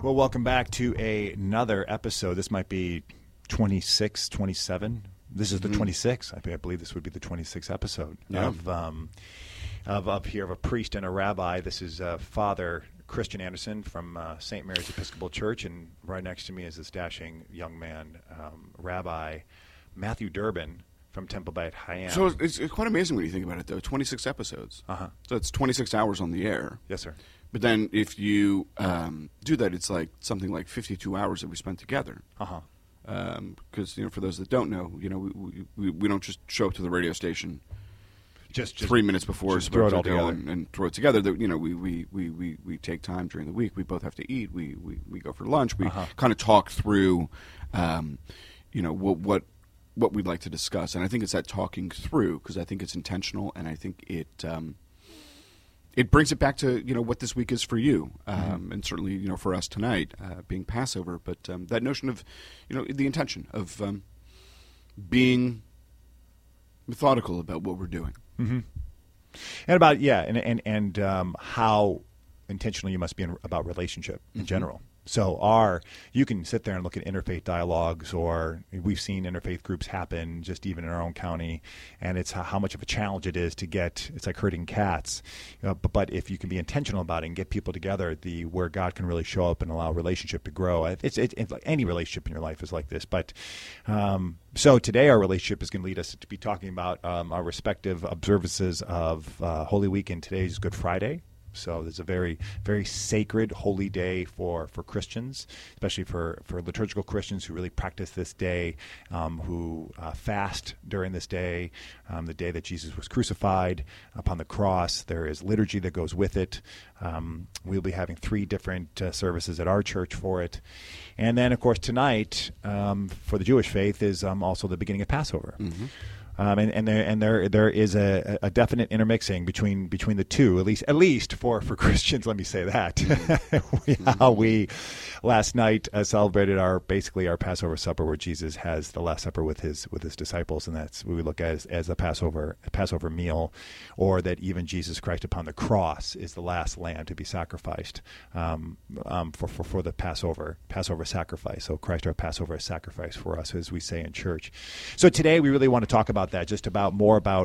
Well, welcome back to another episode. This might be 26, 27. This is the 26th. I believe this would be the 26th episode of a priest and a rabbi. This is Father Christian Anderson from St. Mary's Episcopal Church, and right next to me is this dashing young man, Rabbi Matthew Durbin from Temple Beit Hayam. So it's quite amazing when you think about it, though. 26 episodes. Uh-huh. So it's 26 hours on the air. Yes, sir. But then if you do that, it's like something like 52 hours that we spent together. Uh-huh. Because, for those that don't know, we don't just show up to the radio station Just 3 minutes before just throw it all together and throw it together. We take time during the week. We both have to eat. We go for lunch. We kind of talk through, what we'd like to discuss. And I think it's that talking through, because I think it's intentional, and I think it brings it back to what this week is for you, and certainly for us tonight, being Passover. But that notion of the intention of being methodical about what we're doing, and about and how intentional you must be about relationship in general. So you can sit there and look at interfaith dialogues, or we've seen interfaith groups happen just even in our own county, and it's how much of a challenge it is to get. It's like herding cats, but if you can be intentional about it and get people together, where God can really show up and allow a relationship to grow. It's like any relationship in your life is like this, but so today our relationship is going to lead us to be talking about our respective observances of Holy Week, and today's Good Friday. So there's a very, very sacred, holy day for Christians, especially for liturgical Christians who really practice this day, who fast during this day, the day that Jesus was crucified upon the cross. There is liturgy that goes with it. We'll be having 3 different services at our church for it. And then, of course, tonight, for the Jewish faith, is also the beginning of Passover. And there is a definite intermixing between the two, at least for Christians. Let me say that. How we last night celebrated our Passover supper, where Jesus has the Last Supper with his disciples, and that's what we look at as the Passover meal, or that even Jesus Christ upon the cross is the last lamb to be sacrificed for the Passover sacrifice. So Christ our Passover sacrifice for us, as we say in church. So today we really want to talk about that, just more about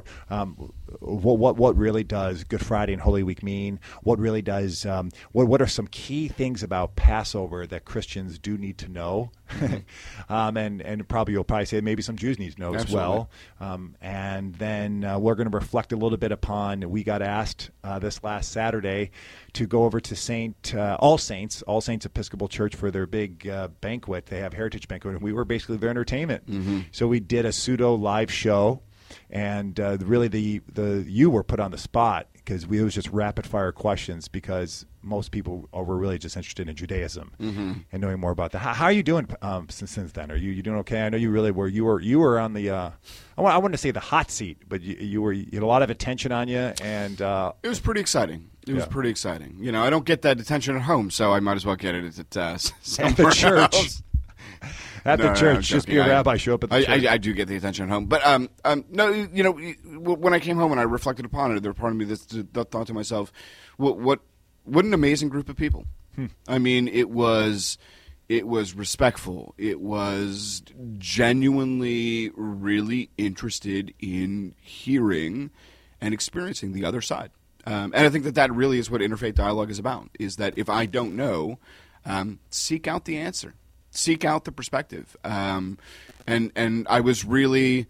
what really does Good Friday and Holy Week mean. What really does what are some key things about Passover that Christians do need to know, and you'll probably say maybe some Jews need to know as well. And then we're going to reflect a little bit upon. We got asked this last Saturday to go over to All Saints Episcopal Church for their big banquet. They have Heritage Banquet, and we were basically their entertainment. So we did a pseudo live show, and really you were put on the spot, because it was just rapid fire questions, because most people were really just interested in Judaism and knowing more about that. How are you doing since then? Are you doing okay? I know you really were. You were on the I wouldn't say the hot seat, but you had a lot of attention on you, and it was pretty exciting. It was pretty exciting. I don't get that attention at home, so I might as well get it at somewhere church. else. At the church, just be a rabbi, show up at the church. I do get the attention at home, but no, when I came home and I reflected upon it, there was part of me that thought to myself, what an amazing group of people. I mean, it was respectful. It was genuinely really interested in hearing and experiencing the other side, and I think that really is what interfaith dialogue is about. Is that if I don't know, seek out the answer. Seek out the perspective, and I was really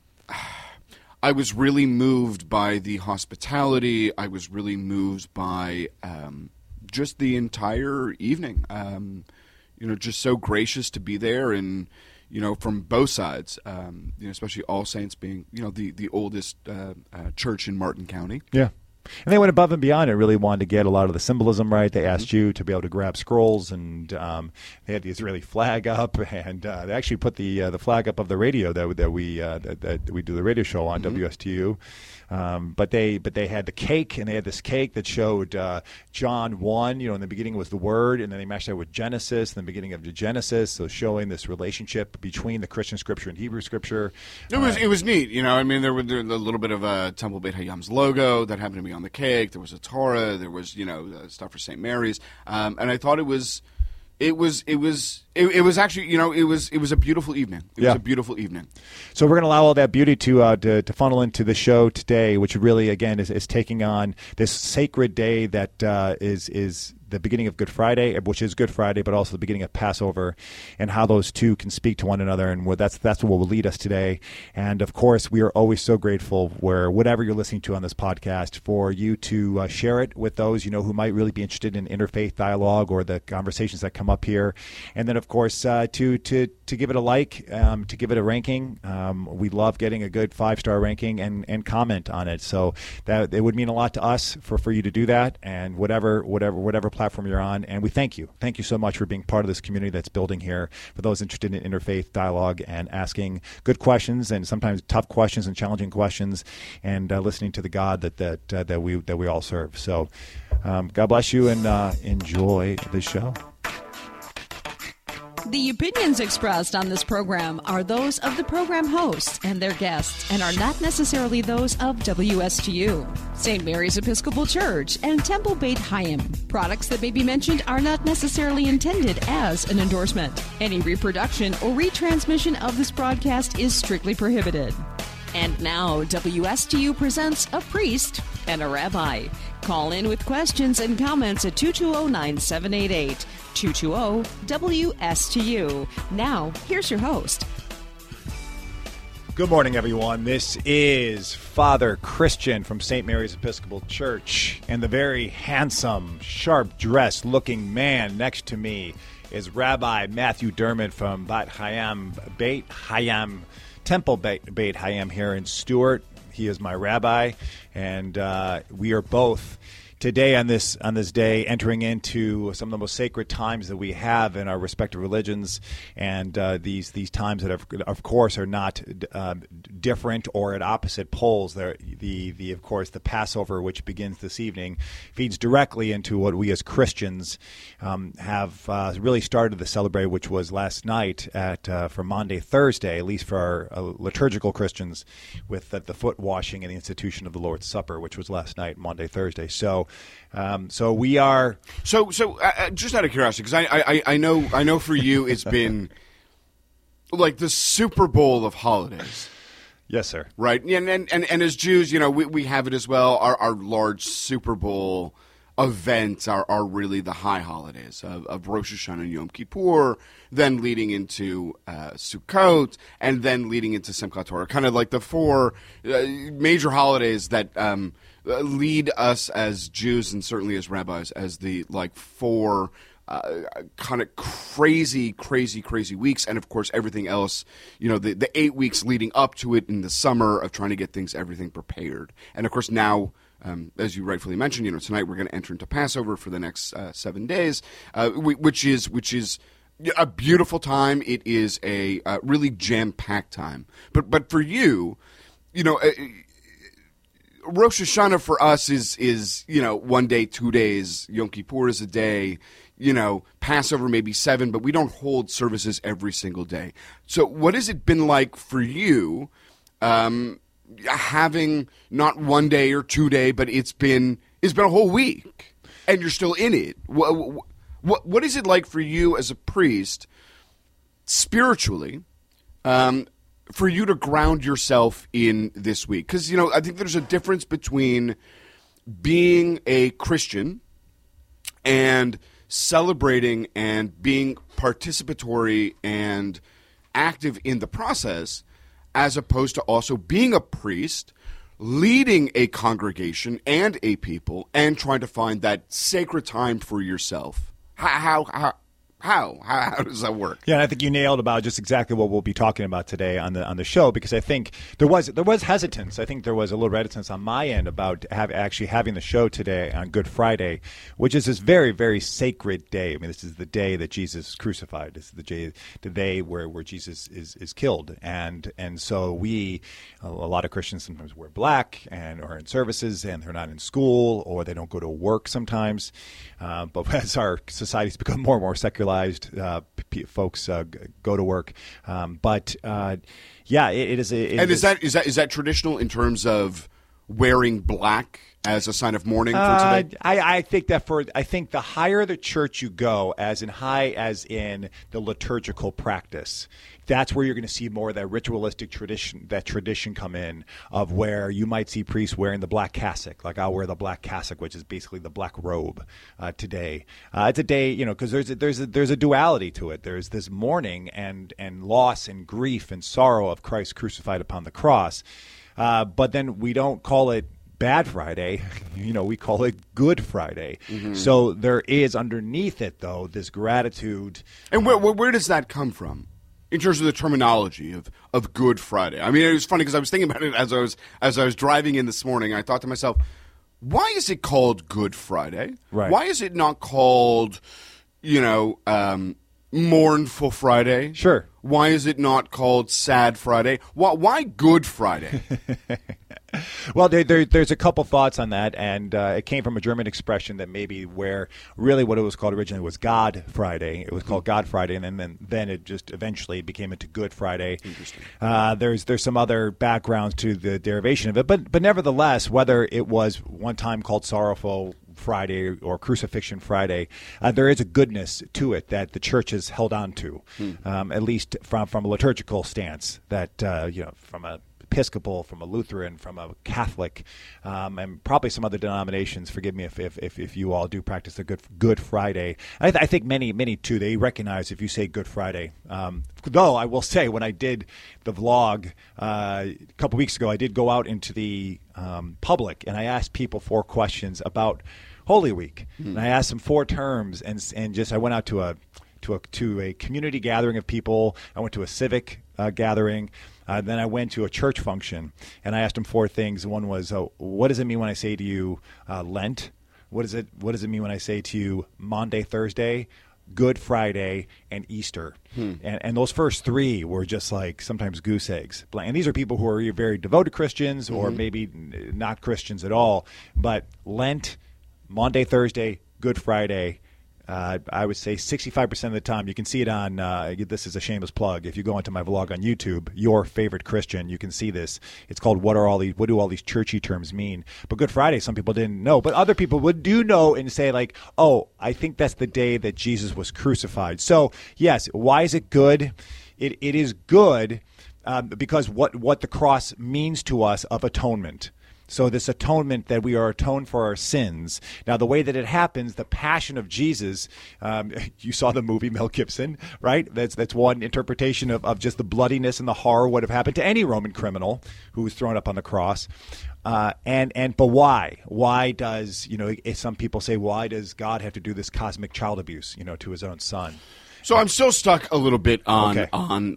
moved by the hospitality. I was really moved by just the entire evening. Just so gracious to be there, and from both sides. Especially All Saints being the oldest church in Martin County. Yeah. And they went above and beyond. It really wanted to get a lot of the symbolism right. They asked you to be able to grab scrolls, and they had the Israeli flag up, and they actually put the flag up of the radio that we do the radio show on WSTU. But they had the cake, and they had this cake that showed John 1. In the beginning was the Word, and then they matched that with Genesis, in the beginning of the Genesis, so showing this relationship between the Christian Scripture and Hebrew Scripture. It was neat. I mean, there was a little bit of a Temple Beit Hayam's logo that happened to be on the cake. There was a Torah. There was stuff for St. Mary's, and I thought it was It was actually, it was a beautiful evening. It was a beautiful evening. So we're going to allow all that beauty to funnel into the show today, which really, again, is taking on this sacred day that is the beginning of Good Friday, which is Good Friday, but also the beginning of Passover, and how those two can speak to one another, and that's what will lead us today. And of course, we are always so grateful where whatever you're listening to on this podcast, for you to share it with those who might really be interested in interfaith dialogue or the conversations that come up here, and then of course to give it a like, to give it a ranking. We love getting a good 5-star ranking and comment on it. So that it would mean a lot to us for you to do that, and whatever platform you're on. And we thank you so much for being part of this community that's building here, for those interested in interfaith dialogue and asking good questions, and sometimes tough questions and challenging questions, and listening to the God that we all serve. So God bless you, and enjoy the show. The opinions expressed on this program are those of the program hosts and their guests, and are not necessarily those of WSTU, St. Mary's Episcopal Church, and Temple Beit Hayim. Products that may be mentioned are not necessarily intended as an endorsement. Any reproduction or retransmission of this broadcast is strictly prohibited. And now, WSTU presents a priest and a rabbi. Call in with questions and comments at 220-9788. 220-WSTU. Now, here's your host. Good morning, everyone. This is Father Christian from St. Mary's Episcopal Church, and the very handsome, sharp-dressed looking man next to me is Rabbi Matthew Dermott from Beit Hayim, Temple Beit Hayim here in Stuart. He is my rabbi, and we are both today on this day entering into some of the most sacred times that we have in our respective religions, and these times that of course are not different or at opposite poles. Of course the Passover, which begins this evening, feeds directly into what we as Christians have really started to celebrate, which was last night for Maundy Thursday, at least for our liturgical Christians, with the foot washing and the institution of the Lord's Supper, which was last night, Maundy Thursday. So we are. So just out of curiosity, because I know for you it's been like the Super Bowl of holidays. Yes, sir. Right, and as Jews, we have it as well. Our large Super Bowl events are really the high holidays of Rosh Hashanah and Yom Kippur, then leading into Sukkot, and then leading into Simchat Torah. Kind of like the four major holidays that lead us as Jews, and certainly as rabbis, as the four kind of crazy weeks, and of course everything else, the 8 weeks leading up to it in the summer of trying to get everything prepared. And of course now, as you rightfully mentioned, tonight we're going to enter into Passover for the next 7 days, which is a beautiful time. It is a really jam-packed time. But for you, Rosh Hashanah for us is 1 day, 2 days. Yom Kippur is a day. Passover maybe 7, but we don't hold services every single day. So what has it been like for you, having not 1 day or 2 day, but it's been a whole week, and you're still in it? What is it like for you as a priest, spiritually, for you to ground yourself in this week? Because, I think there's a difference between being a Christian and celebrating and being participatory and active in the process, as opposed to also being a priest, leading a congregation and a people, and trying to find that sacred time for yourself. How does that work? Yeah, and I think you nailed about just exactly what we'll be talking about today on the show, because I think there was hesitance. I think there was a little reticence on my end about actually having the show today on Good Friday, which is this very, very sacred day. I mean, this is the day that Jesus is crucified. This is the day where Jesus is killed, and so a lot of Christians sometimes wear black and are in services, and they're not in school, or they don't go to work sometimes. But as our society's become more and more secularized, folks go to work. It is. And is that traditional in terms of wearing black as a sign of mourning for today? I think the higher the church you go, as in the liturgical practice, that's where you're going to see more of that ritualistic tradition come in, of where you might see priests wearing the black cassock, like I'll wear the black cassock, which is basically the black robe today. It's a day, because there's a duality to it. There's this mourning and loss and grief and sorrow of Christ crucified upon the cross, but then we don't call it Bad Friday, we call it Good Friday. Mm-hmm. So there is underneath it, though, this gratitude. And where does that come from in terms of the terminology of Good Friday? I mean, it was funny because I was thinking about it as I was driving in this morning. I thought to myself, why is it called Good Friday? Right. Why is it not called, Mournful Friday? Sure. Why is it not called Sad Friday? Why Good Friday? Well, there's a couple thoughts on that, and it came from a German expression that maybe where really what it was called originally was God Friday. It was called God Friday, and then it just eventually became into Good Friday. Interesting. There's some other backgrounds to the derivation of it, but nevertheless, whether it was one time called Sorrowful Friday or Crucifixion Friday, there is a goodness to it that the church has held on to, at least from a liturgical stance, that from a Episcopal, from a Lutheran, from a Catholic, and probably some other denominations. Forgive me if you all do practice the Good Friday. I think many too. They recognize if you say Good Friday. Though I will say, when I did the vlog a couple weeks ago, I did go out into the public and I asked people 4 questions about Holy Week, and I asked them 4 terms, and just I went out to a community gathering of people. I went to a civic gathering. Then I went to a church function, and I asked them 4 things. One was, what does it mean when I say to you Lent? What does it mean when I say to you Maundy, Thursday, Good Friday, and Easter? And those first 3 were just like sometimes goose eggs. And these are people who are very devoted Christians or maybe not Christians at all. But Lent, Maundy, Thursday, Good Friday, I would say 65% of the time, you can see it on, this is a shameless plug, if you go into my vlog on YouTube, Your Favorite Christian, you can see this. It's called What Do All These Churchy Terms Mean? But Good Friday, some people didn't know, but other people do know and say like, oh, I think that's the day that Jesus was crucified. So yes, why is it good? It is good because what the cross means to us of atonement. So this atonement that we are atoned for our sins. Now, the way that it happens, the Passion of Jesus, you saw the movie Mel Gibson, right? That's one interpretation of just the bloodiness and the horror would have happened to any Roman criminal who was thrown up on the cross. But why? Why does, some people say, why does God have to do this cosmic child abuse, to his own son? So I'm still stuck a little bit on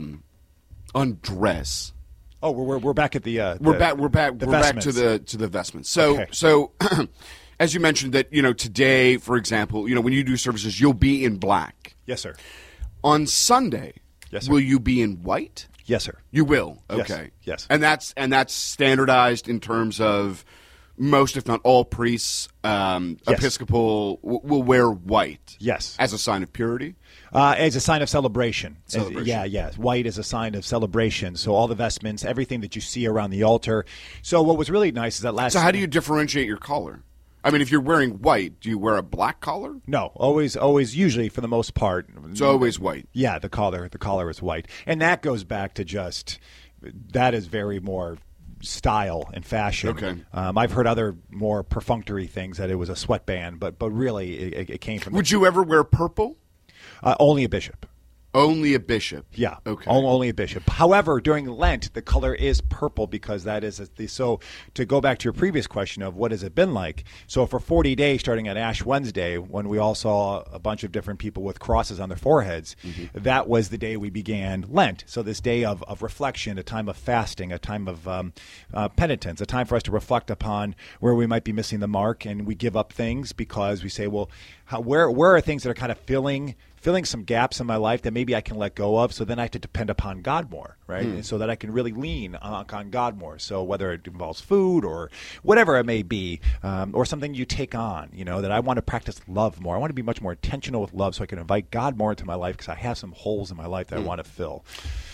dress. Oh, we're back at the we're back to the vestments. So as you mentioned that today, for example, when you do services, you'll be in black. Yes, sir. On Sunday, yes, sir. Will you be in white? Yes, sir. You will. Okay. Yes. And that's standardized in terms of most, if not all, priests, Episcopal will wear white. Yes. As a sign of purity. As a sign of celebration. Yeah. White is a sign of celebration. So all the vestments, everything that you see around the altar. So what was really nice is that So how do you differentiate your collar? I mean, if you're wearing white, do you wear a black collar? No, always, usually for the most part. It's always white. Yeah, the collar is white. And that goes back to that is very more style and fashion. Okay. I've heard other more perfunctory things that it was a sweatband, but really it came from... Would you ever wear purple? Only a bishop. Only a bishop. Yeah. Okay. Only a bishop. However, during Lent, the color is purple because that is so. To go back to your previous question of what has it been like? So for 40 days, starting at Ash Wednesday, when we all saw a bunch of different people with crosses on their foreheads, that was the day we began Lent. So this day of reflection, a time of fasting, a time of penitence, a time for us to reflect upon where we might be missing the mark, and we give up things because we say, well, where are things that are kind of filling some gaps in my life that maybe I can let go of, so then I have to depend upon God more, right? And so that I can really lean on God more. So whether it involves food or whatever it may be, or something you take on, that I want to practice love more. I want to be much more intentional with love so I can invite God more into my life because I have some holes in my life that I want to fill.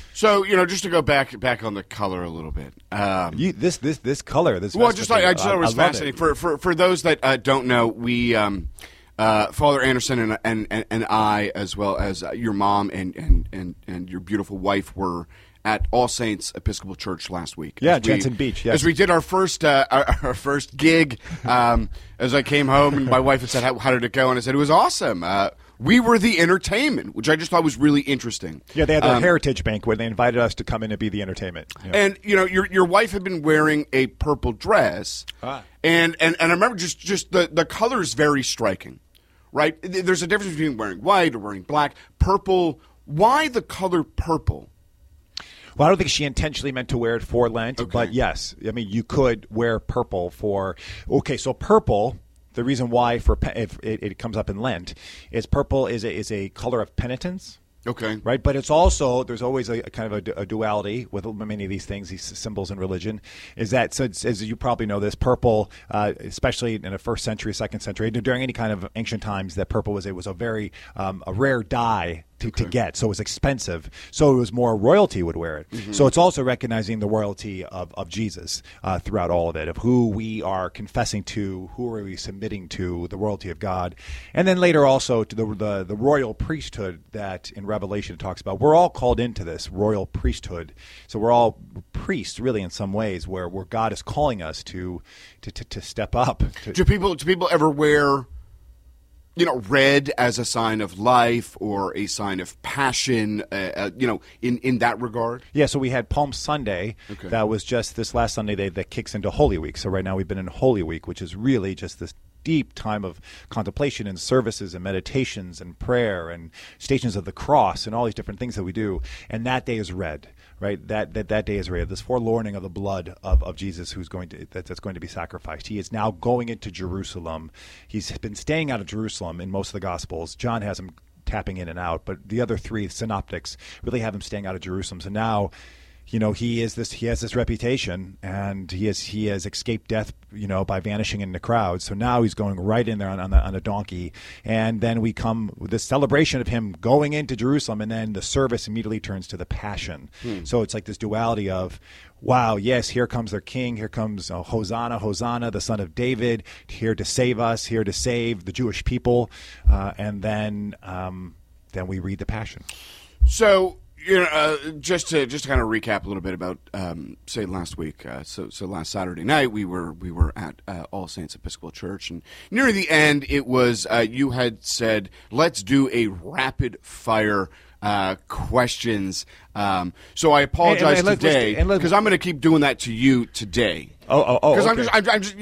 So, just to go back on the color a little bit. This color, this well, vest just with I just thought it was love fascinating. For those that don't know, we Father Anderson and I, as well as your mom and your beautiful wife, were at All Saints Episcopal Church last week. Yeah, Jensen Beach. Yes. As we did our first gig, as I came home and my wife had said, "How did it go?" And I said, "It was awesome." We were the entertainment, which I just thought was really interesting. Yeah, they had their heritage banquet. They invited us to come in and be the entertainment. Yeah. And your wife had been wearing a purple dress, and I remember just the color is very striking, right? There's a difference between wearing white or wearing black. Purple. Why the color purple? Well, I don't think she intentionally meant to wear it for Lent, but yes, I mean you could wear purple for. Okay, so purple. The reason why if it comes up in Lent is purple is a color of penitence. Okay. Right, but it's also there's always a kind of a duality with many of these things, these symbols in religion. Is that so? As you probably know, this purple, especially in the first century, second century, during any kind of ancient times, that purple was a very a rare dye to get, so it was expensive. So it was more royalty would wear it. Mm-hmm. So it's also recognizing the royalty of Jesus throughout all of it, of who we are confessing to, who are we submitting to, the royalty of God, and then later also to the royal priesthood that in Revelation it talks about. We're all called into this royal priesthood, so we're all priests, really, in some ways, where God is calling us to step up. Do people ever wear red as a sign of life or a sign of passion, in that regard? Yeah, so we had Palm Sunday. Okay. That was just this last Sunday that kicks into Holy Week. So right now we've been in Holy Week, which is really just this deep time of contemplation and services and meditations and prayer and Stations of the Cross and all these different things that we do. And that day is red, right? That day is red. This forelorning of the blood of Jesus that's going to be sacrificed. He is now going into Jerusalem. He's been staying out of Jerusalem in most of the Gospels. John has him tapping in and out, but the other three synoptics really have him staying out of Jerusalem. So now he has this reputation, and he has escaped death, by vanishing in the crowd. So now he's going right in there on a donkey, and then we come with this celebration of him going into Jerusalem, and then the service immediately turns to the Passion. So it's like this duality of, wow, yes, here comes their king, here comes Hosanna, Hosanna, the son of David, here to save us, here to save the Jewish people, and then we read the Passion. So. Just to kind of recap a little bit about say last week. So last Saturday night we were at All Saints Episcopal Church, and near the end it was you had said, let's do a rapid fire questions. So I apologize today because I'm going to keep doing that to you today. Because okay. I'm just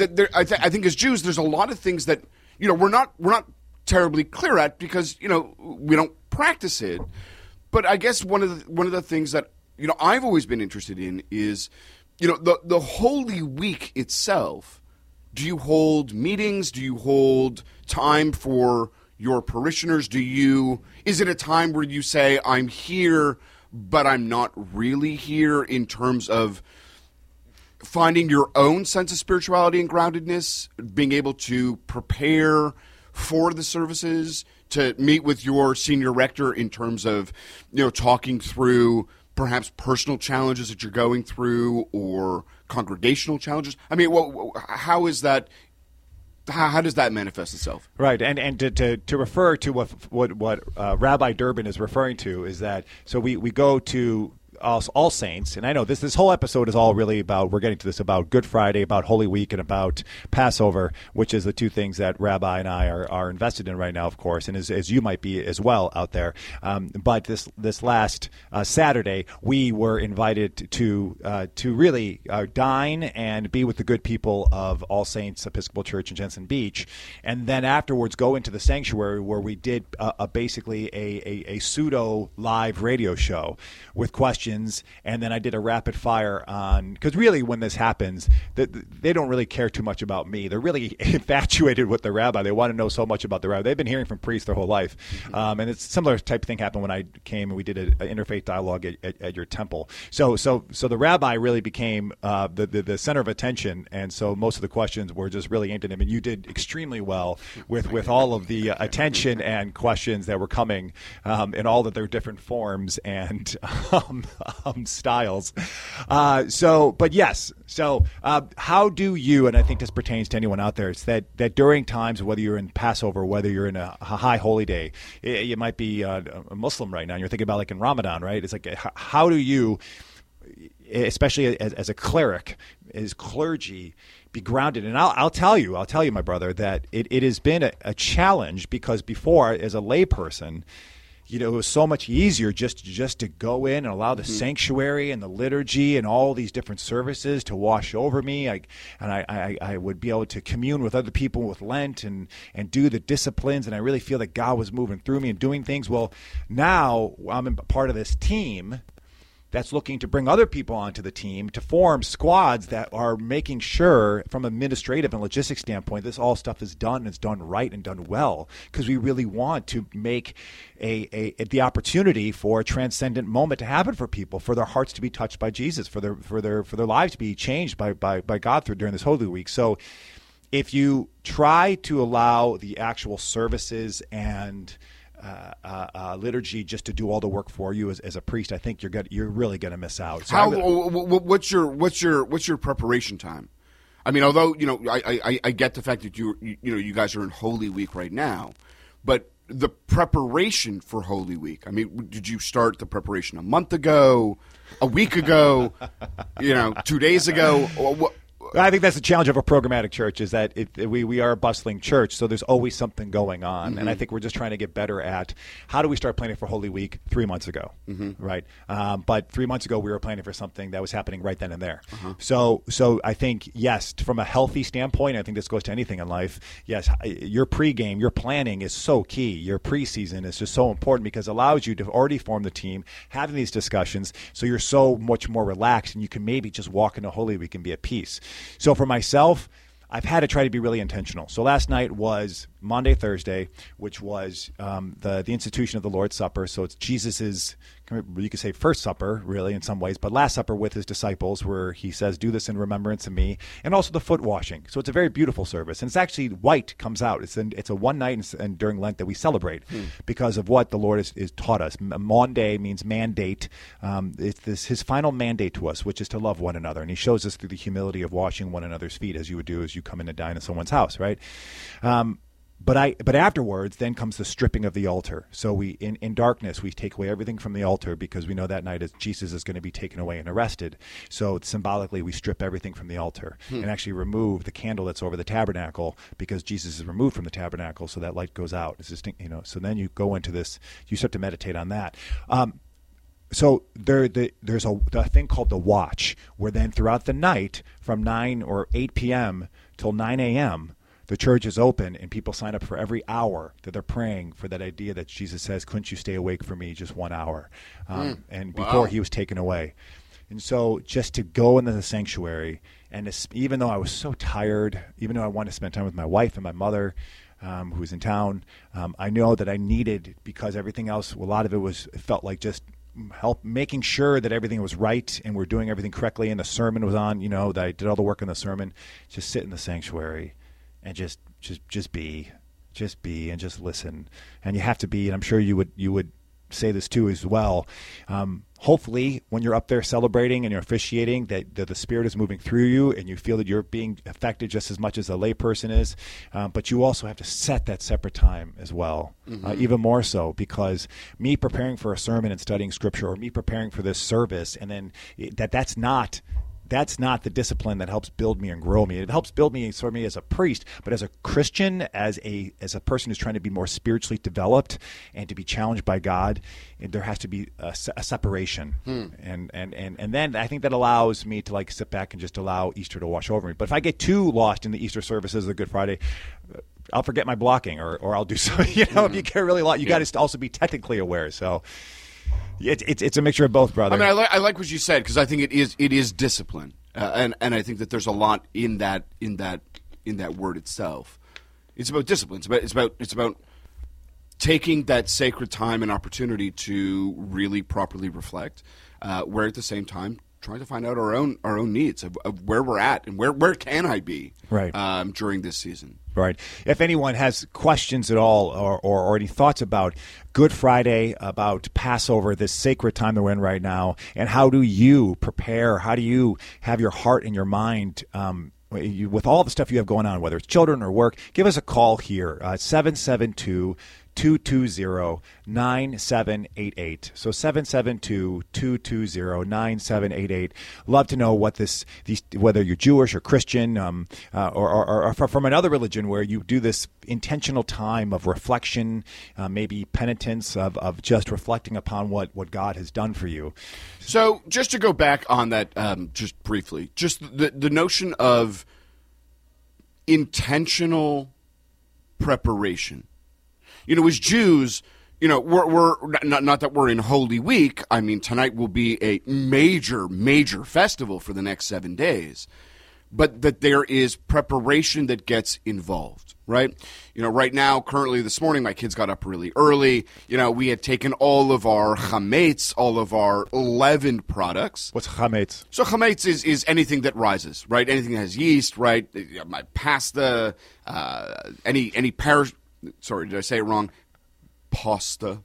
I think as Jews there's a lot of things that we're not terribly clear at because we don't practice it. But I guess one of the things that I've always been interested in is the Holy Week itself. Do you hold meetings? Do you hold time for your parishioners? Is it a time where you say I'm here, but I'm not really here in terms of finding your own sense of spirituality and groundedness, being able to prepare for the services? To meet with your senior rector in terms of, talking through perhaps personal challenges that you're going through or congregational challenges. I mean, how is that? How does that manifest itself? Right, and to refer to what Rabbi Durbin is referring to is that so we go to All Saints, and I know this whole episode is all really about, we're getting to this about Good Friday, about Holy Week, and about Passover, which is the two things that Rabbi and I are invested in right now, of course, and as you might be as well out there. But this last Saturday, we were invited to really dine and be with the good people of All Saints Episcopal Church in Jensen Beach, and then afterwards go into the sanctuary where we did basically a pseudo live radio show with questions questions, and then I did a rapid fire on, because really when this happens, they don't really care too much about me. They're really infatuated with the rabbi. They want to know so much about the rabbi. They've been hearing from priests their whole life. And it's a similar type of thing happened when I came and we did an interfaith dialogue at your temple. So the rabbi really became the center of attention, and so most of the questions were just really aimed at him, and you did extremely well with all of the attention and questions that were coming in all of their different forms and styles. But yes. So how do you, and I think this pertains to anyone out there, it's that during times, whether you're in Passover, whether you're in a high holy day, you might be a Muslim right now, and you're thinking about like in Ramadan, right? It's like, how do you, especially as a cleric, as clergy, be grounded? And I'll tell you, my brother, that it has been a challenge, because before, as a layperson, it was so much easier just to go in and allow the sanctuary and the liturgy and all these different services to wash over me. I would be able to commune with other people with Lent and do the disciplines, and I really feel that God was moving through me and doing things. Well, now I'm part of this team that's looking to bring other people onto the team to form squads that are making sure, from an administrative and logistics standpoint, this all stuff is done, and it's done right and done well, because we really want to make the opportunity for a transcendent moment to happen for people, for their hearts to be touched by Jesus, for their lives to be changed by God during this Holy Week. So if you try to allow the actual services and liturgy just to do all the work for you as a priest, I think you're really going to miss out. So what's your preparation time? I mean, although I get the fact that you guys are in Holy Week right now, but the preparation for Holy Week. I mean, did you start the preparation a month ago, a week ago, 2 days ago? I think that's the challenge of a programmatic church, is that we are a bustling church, so there's always something going on. And I think we're just trying to get better at how do we start planning for Holy Week 3 months ago, right? But 3 months ago, we were planning for something that was happening right then and there. So I think, yes, from a healthy standpoint, I think this goes to anything in life, yes, your pregame, your planning is so key. Your preseason is just so important, because it allows you to already form the team, having these discussions, so you're so much more relaxed, and you can maybe just walk into Holy Week and be at peace. So for myself, I've had to try to be really intentional. So last night was Maundy, Thursday, which was the institution of the Lord's Supper. So it's Jesus's, you could say, first supper, really, in some ways, but last supper with his disciples, where he says, "Do this in remembrance of me," and also the foot washing. So it's a very beautiful service, and it's actually white comes out. It's a one night and during Lent that we celebrate because of what the Lord has taught us. Maundy means mandate. It's his final mandate to us, which is to love one another, and he shows us through the humility of washing one another's feet, as you would do as you come in to dine in someone's house, right? But afterwards, then comes the stripping of the altar. So we, in darkness, we take away everything from the altar, because we know that night Jesus is going to be taken away and arrested. So symbolically, we strip everything from the altar and actually remove the candle that's over the tabernacle, because Jesus is removed from the tabernacle, so that light goes out. It's distinct, So then you go into this, you start to meditate on that. So there's a thing called the watch, where then throughout the night, from 9 or 8 p.m. till 9 a.m., the church is open, and people sign up for every hour that they're praying for that idea that Jesus says, "Couldn't you stay awake for me just 1 hour?" And before he was taken away. And so just to go into the sanctuary, and even though I was so tired, even though I wanted to spend time with my wife and my mother, who was in town, I know that I needed, because everything else, a lot of it felt like just help making sure that everything was right and we're doing everything correctly, and the sermon was on, that I did all the work on the sermon. Just sit in the sanctuary and just be and just listen. And you have to be, and I'm sure you would say this too as well. Hopefully, when you're up there celebrating and you're officiating, that the Spirit is moving through you, and you feel that you're being affected just as much as a layperson is. But you also have to set that separate time as well, even more so, because me preparing for a sermon and studying Scripture, or me preparing for this service, and then that's not the discipline that helps build me and grow me. It helps build me and sort me as a priest, but as a Christian, as a person who's trying to be more spiritually developed and to be challenged by God, there has to be a separation. And then I think that allows me to sit back and just allow Easter to wash over me. But if I get too lost in the Easter services of the Good Friday, I'll forget my blocking, or I'll do so. If you get really lost, you got to also be technically aware. So. It's a mixture of both, brother. I mean, I like what you said because I think it is discipline, and I think that there's a lot in that word itself. It's about discipline. It's about taking that sacred time and opportunity to really properly reflect, where at the same time trying to find out our own needs of where we're at and where can I be during this season. Right. If anyone has questions at all or any thoughts about Good Friday, about Passover, this sacred time that we're in right now, and how do you prepare, how do you have your heart and your mind with all the stuff you have going on, whether it's children or work, give us a call here, 772-220-9788. So 772-220-9788. Love to know what whether you're Jewish or Christian or from another religion where you do this intentional time of reflection, maybe penitence, of just reflecting upon what God has done for you. So just to go back on that just briefly, just the notion of intentional preparation. As Jews, we're not that we're in Holy Week. I mean, tonight will be a major, major festival for the next 7 days, but that there is preparation that gets involved, right? Right now, currently this morning, my kids got up really early. We had taken all of our chametz, all of our leavened products. What's chametz? So chametz is anything that rises, right? Anything that has yeast, right? My pasta, sorry, did I say it wrong? Pasta.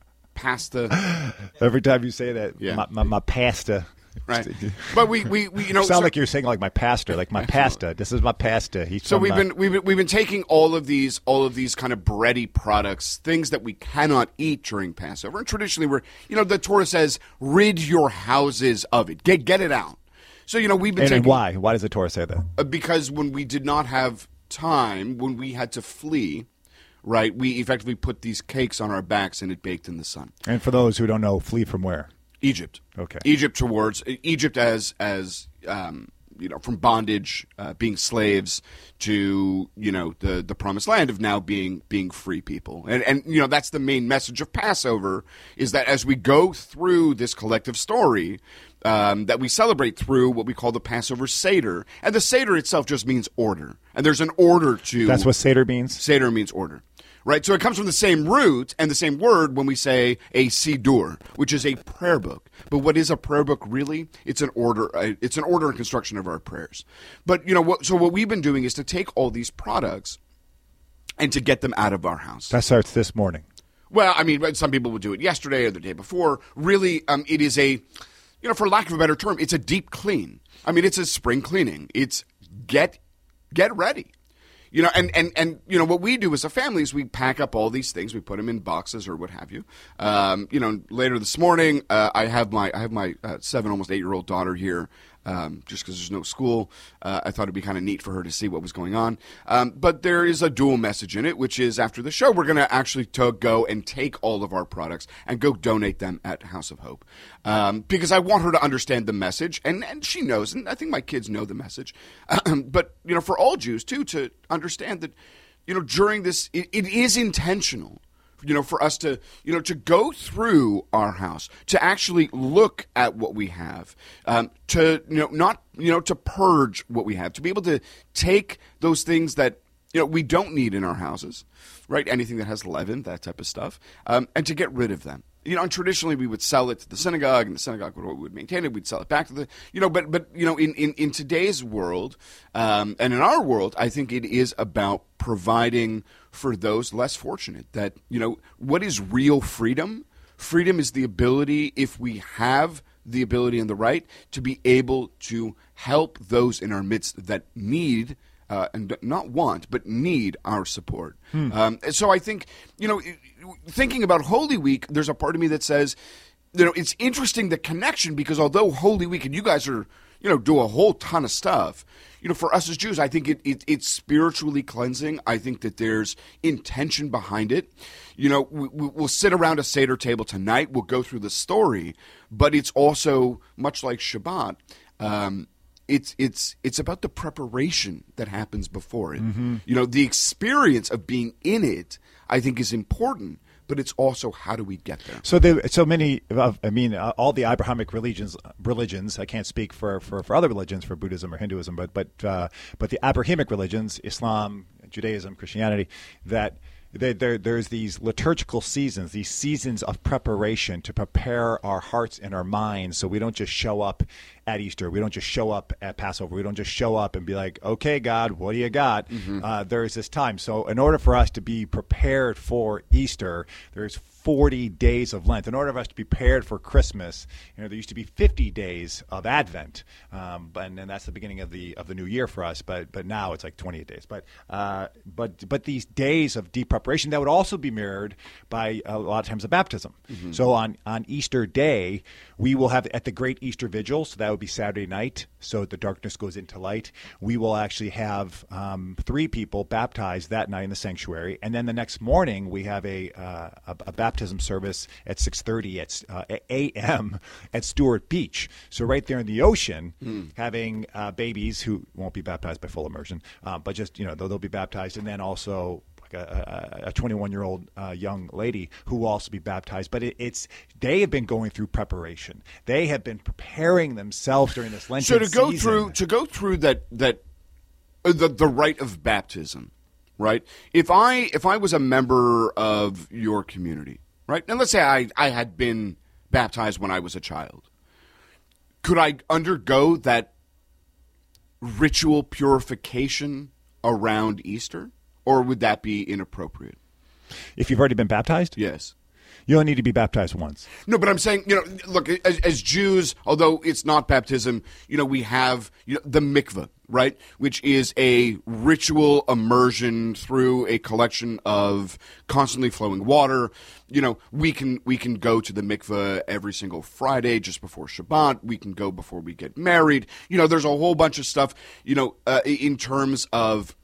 Every time you say that, yeah. my pasta. Right, but we sound like you're saying like my pastor, like my pasta. This is my pasta. We've been taking all of these kind of bready products, things that we cannot eat during Passover. And traditionally, the Torah says, rid your houses of it, get it out. So we've been and why? Why does the Torah say that? Because when we did not have time, when we had to flee. Right, we effectively put these cakes on our backs and it baked in the sun. And for those who don't know, flee from where? Egypt. Okay. Egypt as from bondage, being slaves to the promised land of now being free people. And that's the main message of Passover, is that as we go through this collective story, that we celebrate through what we call the Passover Seder. And the Seder itself just means order. And there's an order to... That's what Seder means? Seder means order. Right, so it comes from the same root and the same word when we say a sidur, which is a prayer book. But what is a prayer book really? It's an order. It's an order and construction of our prayers. But what we've been doing is to take all these products and to get them out of our house. That starts this morning. Well, I mean, some people would do it yesterday or the day before. Really, it is a, for lack of a better term, it's a deep clean. I mean, it's a spring cleaning. It's get ready. And what we do as a family is we pack up all these things, we put them in boxes or what have you. Later this morning, I have my 7, almost 8-year-old daughter here, just because there's no school. I thought it'd be kind of neat for her to see what was going on. But there is a dual message in it, which is after the show, we're going to actually go and take all of our products and go donate them at House of Hope. Because I want her to understand the message, and she knows, and I think my kids know the message. But, for all Jews, too, to understand that, during this, it is intentional. For us to go through our house, to actually look at what we have, to purge what we have, to be able to take those things that we don't need in our houses, right? Anything that has leaven, that type of stuff, and to get rid of them. And traditionally we would sell it to the synagogue, and the synagogue would maintain it. We'd sell it back to the, but in today's world, and in our world, I think it is about providing for those less fortunate. That what is real freedom? Freedom is the ability, if we have the ability and the right, to be able to help those in our midst that need. And not want, but need our support. So I think, thinking about Holy Week, there's a part of me that says, it's interesting, the connection, because although Holy Week, and you guys are, do a whole ton of stuff, for us as Jews, I think it's spiritually cleansing. I think that there's intention behind it. We'll sit around a Seder table tonight. We'll go through the story, but it's also, much like Shabbat, it's about the preparation that happens before it. Mm-hmm. The experience of being in it, I think, is important. but it's also how do we get there? All the Abrahamic religions. I can't speak for other religions, for Buddhism or Hinduism, but the Abrahamic religions, Islam, Judaism, Christianity, that there's these liturgical seasons, these seasons of preparation to prepare our hearts and our minds, so we don't just show up at Easter. We don't just show up at Passover. We don't just show up and be like, okay, God, what do you got? There is this time. So in order for us to be prepared for Easter, there's 40 days of Lent. In order for us to be prepared for Christmas, there used to be 50 days of Advent, and that's the beginning of the new year for us. But now it's like 28 days. But these days of deep preparation that would also be mirrored by a lot of times a baptism. So on Easter Day, we will have at the Great Easter Vigil. So that would be Saturday night. So the darkness goes into light. We will actually have 3 people baptized that night in the sanctuary, and then the next morning we have a baptism service at 6:30 a.m. at Stewart Beach. So right there in the ocean, having babies who won't be baptized by full immersion, but just they'll be baptized, and then also a 21-year-old young lady who will also be baptized. But they have been going through preparation. They have been preparing themselves during this Lenten season. To go through the rite of baptism, right? If I was a member of your community, right, and let's say I had been baptized when I was a child, could I undergo that ritual purification around Easter? Or would that be inappropriate? If you've already been baptized? Yes. You only need to be baptized once. No, but I'm saying, look, as Jews, although it's not baptism, we have the mikveh, right, which is a ritual immersion through a collection of constantly flowing water. We can go to the mikveh every single Friday just before Shabbat. We can go before we get married. There's a whole bunch of stuff, in terms of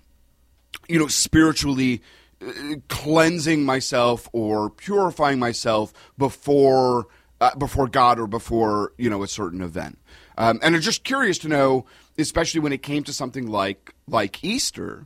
spiritually cleansing myself or purifying myself before God or before a certain event. And I'm just curious to know, especially when it came to something like Easter,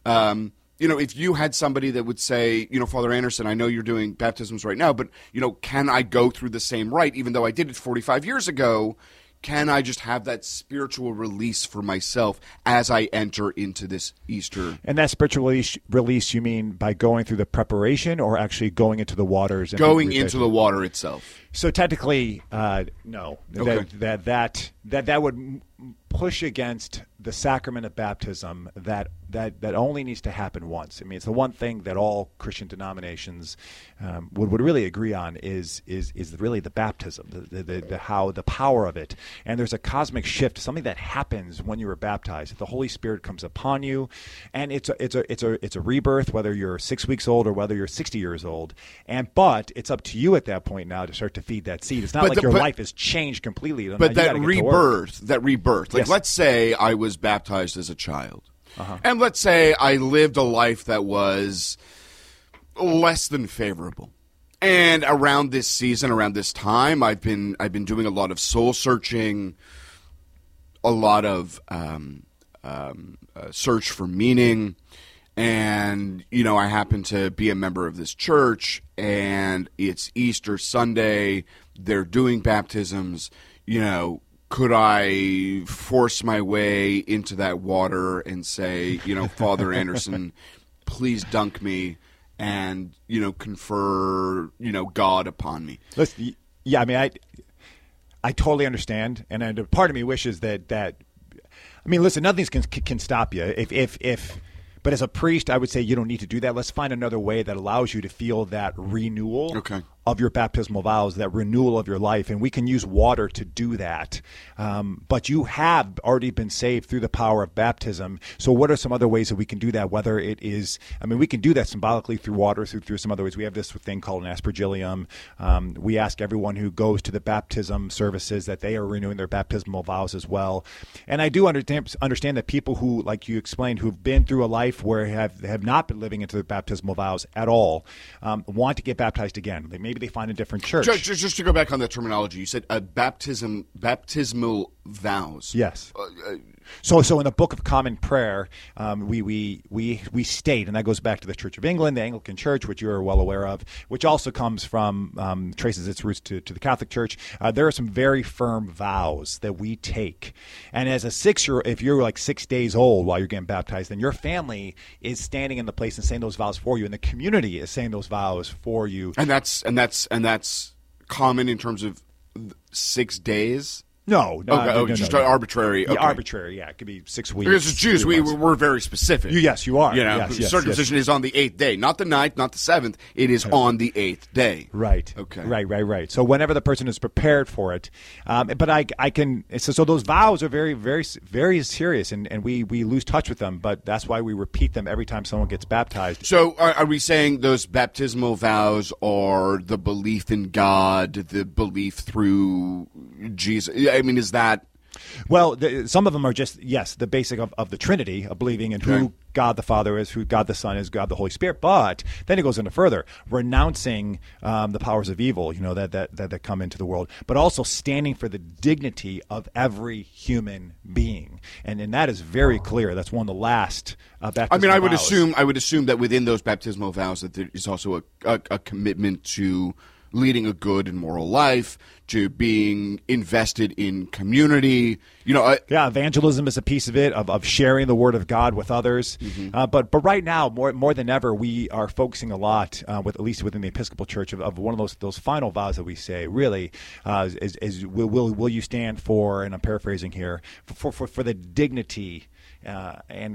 if you had somebody that would say, Father Anderson, I know you're doing baptisms right now, but can I go through the same rite even though I did it 45 years ago? Can I just have that spiritual release for myself as I enter into this Easter? And that spiritual release, you mean by going through the preparation or actually going into the waters? And going into the water itself. So technically, no. Okay. That would push against the sacrament of baptism that only needs to happen once. I mean, it's the one thing that all Christian denominations would really agree on is really the baptism, the power of it. And there's a cosmic shift, something that happens when you are baptized. The Holy Spirit comes upon you, and it's a rebirth, whether you're 6 weeks old or whether you're 60 years old. But it's up to you at that point now to start to feed that seed. It's not like your life has changed completely. But that rebirth, like yes. Let's say I was baptized as a child. And let's say I lived a life that was less than favorable. And around this season, around this time, I've been doing a lot of soul searching, a lot of search for meaning. And, I happen to be a member of this church, and it's Easter Sunday. They're doing baptisms. Could I force my way into that water and say, Father Anderson, please dunk me and, confer, God upon me? Yeah, I mean, I totally understand. And part of me wishes that I mean, listen, nothing can stop you. But as a priest, I would say you don't need to do that. Let's find another way that allows you to feel that renewal of your baptismal vows, that renewal of your life. And we can use water to do that. But you have already been saved through the power of baptism. So what are some other ways that we can do that? Whether it is, we can do that symbolically through water, through some other ways. We have this thing called an aspergillium. We ask everyone who goes to the baptism services that they are renewing their baptismal vows as well. And I do understand that people who, like you explained, who've been through a life where have not been living into the baptismal vows at all, want to get baptized again. Maybe they find a different church. Just to go back on the terminology, you said baptismal vows. Yes. So in the Book of Common Prayer, we state, and that goes back to the Church of England, the Anglican Church, which you are well aware of, which also comes from, traces its roots to the Catholic Church. There are some very firm vows that we take. And as a 6-year-old, if you're like 6 days old while you're getting baptized, then your family is standing in the place and saying those vows for you, and the community is saying those vows for you. And that's common in terms of 6 days? No, just arbitrary. Okay. Yeah, arbitrary, yeah. It could be 6 weeks. Because as Jews, we're very specific. Yes, you are. Yes, circumcision is on the 8th day, not the 9th, not the 7th. It is on the 8th day. Right. Okay. Right. So whenever the person is prepared for it, but I can. So those vows are very, very, very serious, and we lose touch with them. But that's why we repeat them every time someone gets baptized. So are we saying those baptismal vows are the belief in God, the belief through Jesus? I mean, is that... Well, some of them are just, yes, the basic of the Trinity, of believing in who God the Father is, who God the Son is, God the Holy Spirit. But then it goes into further, renouncing the powers of evil, that come into the world, but also standing for the dignity of every human being. And that is very clear. That's one of the last baptismal vows. I would assume that within those baptismal vows that there is also a commitment to leading a good and moral life, to being invested in community. Evangelism is a piece of it, of sharing the word of God with others. Mm-hmm. But right now, more than ever, we are focusing a lot, at least within the Episcopal Church, of one of those final vows that we say. Really, is will you stand for? And I'm paraphrasing here, for the dignity and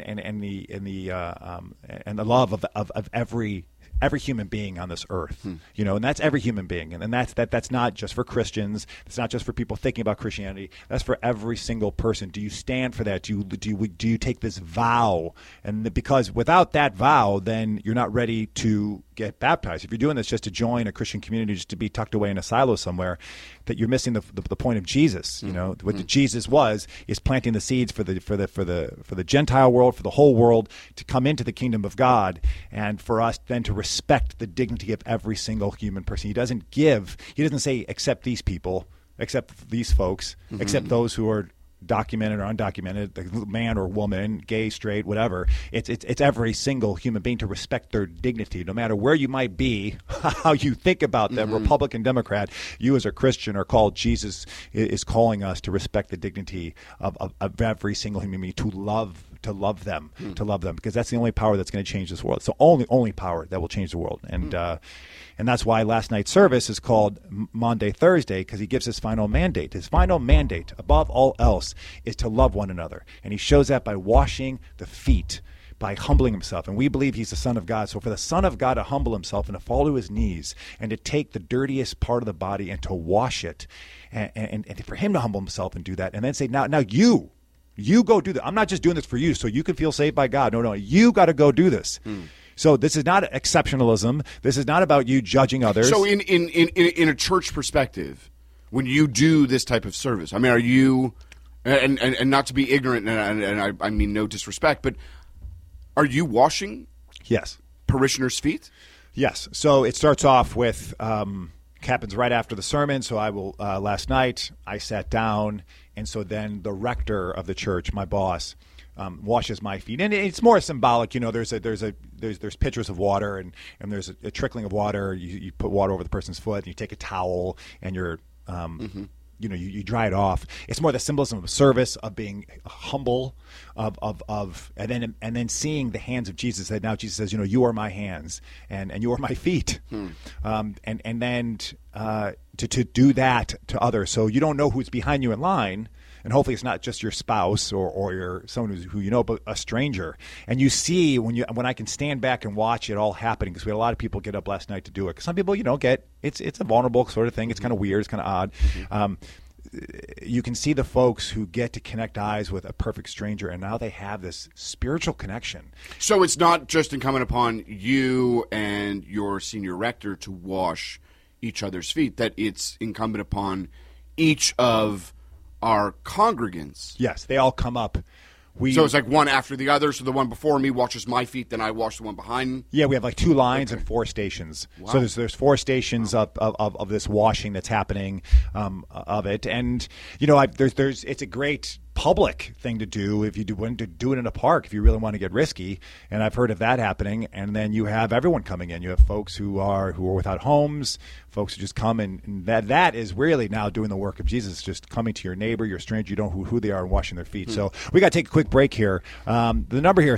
the love of every human being on this earth, and that's every human being, and that's not just for Christians. It's not just for people thinking about Christianity. That's for every single person. Do you stand for that? Do you take this vow? And because without that vow, then you're not ready to get baptized. If you're doing this just to join a Christian community, just to be tucked away in a silo somewhere, that you're missing the point of Jesus. What Jesus is planting the seeds for the Gentile world, for the whole world to come into the kingdom of God, and for us then to respect the dignity of every single human person. He doesn't say accept these people, accept these folks, accept those who are documented or undocumented, man or woman, gay, straight, whatever. It's every single human being, to respect their dignity, no matter where you might be, how you think about them, Republican, Democrat. You as a Christian are called. Jesus is calling us to respect the dignity of every single human being, to love them, because that's the only power that's going to change this world. It's the only power that will change the world. And that's why last night's service is called Maundy Thursday, because he gives his final mandate. His final mandate, above all else, is to love one another. And he shows that by washing the feet, by humbling himself. And we believe he's the Son of God. So for the Son of God to humble himself and to fall to his knees and to take the dirtiest part of the body and to wash it, and for him to humble himself and do that, and then say, now you go do that. I'm not just doing this for you so you can feel saved by God. No, you got to go do this. So this is not exceptionalism. This is not about you judging others. So in a church perspective, when you do this type of service, I mean, are you, and not to be ignorant, and I mean no disrespect, but are you washing parishioners' feet? Yes. So it starts off with happens right after the sermon. So I will last night I sat down, and so then the rector of the church, my boss, washes my feet, and it's more symbolic. There's pitchers of water, and there's a trickling of water. You put water over the person's foot, and you take a towel, and you're you dry it off. It's more the symbolism of service, of being humble, and then seeing the hands of Jesus. That now Jesus says, you are my hands, and you are my feet, and then to do that to others. So you don't know who's behind you in line. And hopefully it's not just your spouse or your someone who you know, but a stranger. And you see when I can stand back and watch it all happening, because we had a lot of people get up last night to do it. Because some people, it's a vulnerable sort of thing. It's kind of weird. It's kind of odd. You can see the folks who get to connect eyes with a perfect stranger, and now they have this spiritual connection. So it's not just incumbent upon you and your senior rector to wash each other's feet, that it's incumbent upon each of our congregants. Yes, they all come up. So it's like one after the other. So the one before me washes my feet, then I wash the one behind me. Yeah, we have like 2 lines and 4 stations. Wow. So there's 4 stations of this washing that's happening of it, and it's a great public thing to do if you want to do it in a park, if you really want to get risky. And I've heard of that happening. And then you have everyone coming in. You have folks who are without homes, folks who just come and that is really now doing the work of Jesus, just coming to your neighbor, your stranger, you don't know who they are, and washing their feet. So we got to take a quick break here. The number here is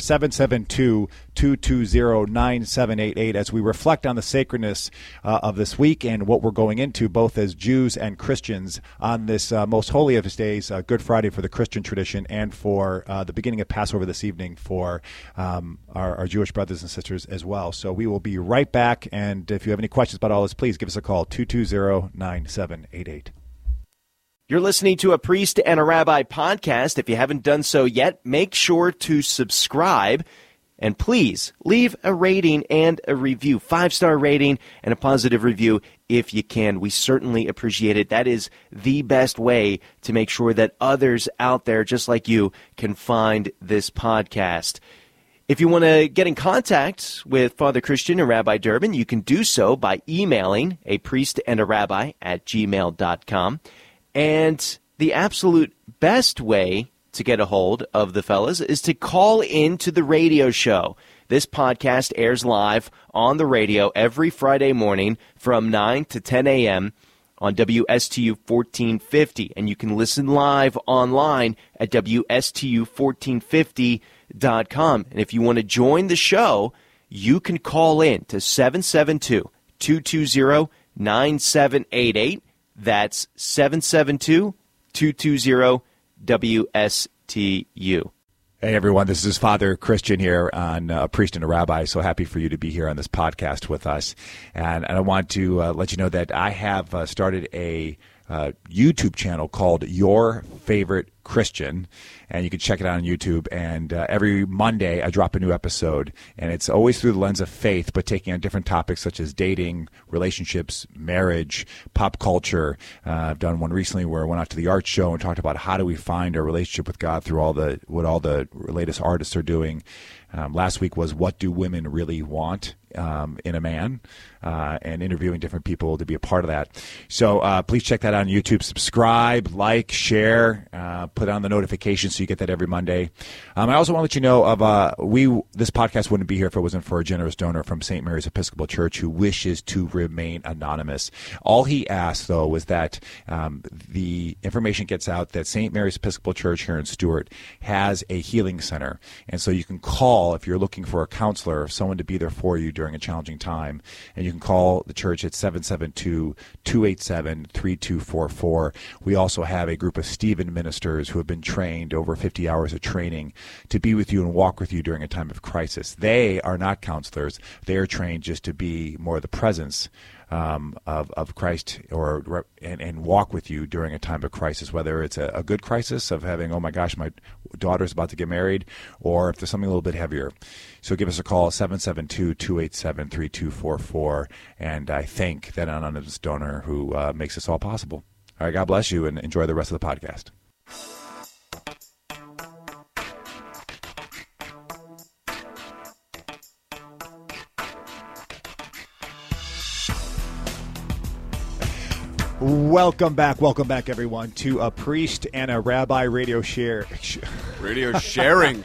772-220-9788 as we reflect on the sacredness of this week and what we're going into both as Jews and Christians on this most holy of his days, Good Friday for the Christian tradition, and for the beginning of Passover this evening for our Jewish brothers and sisters as well. So we will be right back, and if you have any questions about all this, please give us a call, 220-9788. You're listening to a Priest and a Rabbi podcast. If you haven't done so yet, make sure to subscribe. And please leave a rating and a review, 5-star rating and a positive review if you can. We certainly appreciate it. That is the best way to make sure that others out there just like you can find this podcast. If you want to get in contact with Father Christian and Rabbi Durbin, you can do so by emailing apriestandarabbি@gmail.com. And the absolute best way to get a hold of the fellas is to call in to the radio show. This podcast airs live on the radio every Friday morning from 9 to 10 a.m. on WSTU 1450. And you can listen live online at WSTU1450.com. And if you want to join the show, you can call in to 772-220-9788. That's 772-220-WSTU. Hey, everyone. This is Father Christian here on A Priest and a Rabbi. So happy for you to be here on this podcast with us. And I want to let you know that I have started a YouTube channel called Your Favorite Christian, and you can check it out on YouTube. And every Monday I drop a new episode, and it's always through the lens of faith, but taking on different topics such as dating, relationships, marriage, pop culture. I've done one recently where I went out to the art show and talked about how do we find our relationship with God through what all the latest artists are doing. Last week was what do women really want in a man, and interviewing different people to be a part of that. So please check that out on YouTube. Subscribe, like, share, put on the notifications so you get that every Monday. I also want to let you know of this podcast wouldn't be here if it wasn't for a generous donor from St. Mary's Episcopal Church who wishes to remain anonymous. All he asked, though, was that the information gets out that St. Mary's Episcopal Church here in Stuart has a healing center. And so you can call if you're looking for a counselor or someone to be there for you during a challenging time. And you can call the church at 772-287-3244. We also have a group of Stephen ministers who have been trained, over 50 hours of training, to be with you and walk with you during a time of crisis. They are not counselors. They are trained just to be more the presence of Christ and walk with you during a time of crisis, whether it's a good crisis of having, oh my gosh, my daughter's about to get married, or if there's something a little bit heavier. So give us a call, 772-287-3244, and I thank that anonymous donor who makes this all possible. All right, God bless you, and enjoy the rest of the podcast. Welcome back, everyone, to A Priest and a Rabbi radio share. Radio sharing.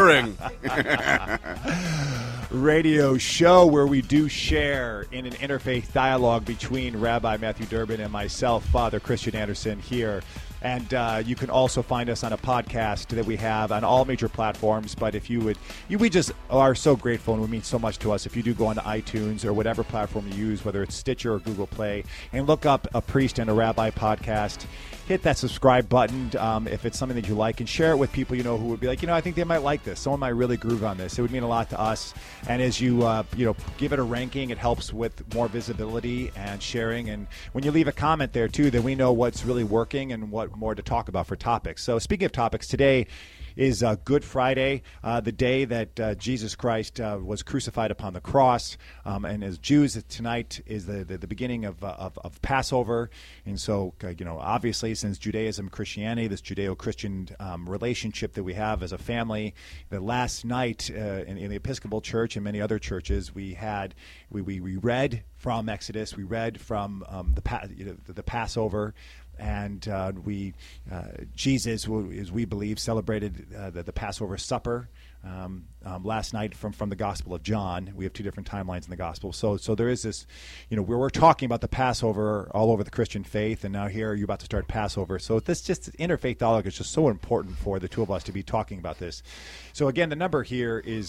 Radio show where we do share in an interfaith dialogue between Rabbi Matthew Durbin and myself, Father Christian Anderson, here. And you can also find us on a podcast that we have on all major platforms. But if you would, we just are so grateful and it would mean so much to us if you do go onto iTunes or whatever platform you use, whether it's Stitcher or Google Play, and look up A Priest and a Rabbi podcast. Hit that subscribe button if it's something that you like, and share it with people you know who would be like, I think they might like this. Someone might really groove on this. It would mean a lot to us. And as you give it a ranking, it helps with more visibility and sharing. And when you leave a comment there too, then we know what's really working and what more to talk about for topics. So speaking of topics, today is Good Friday, the day that Jesus Christ was crucified upon the cross. And as Jews, tonight is the beginning of Passover. And so, obviously, since Judaism, Christianity, this Judeo-Christian relationship that we have as a family, the last night in the Episcopal Church and many other churches, we read from Exodus, we read from the Passover. Jesus, as we believe, celebrated the Passover supper last night from the Gospel of John. We have two different timelines in the Gospel. So there is this, we're talking about the Passover all over the Christian faith, and now here you're about to start Passover. So this interfaith dialogue is just so important for the two of us to be talking about this. So again, the number here is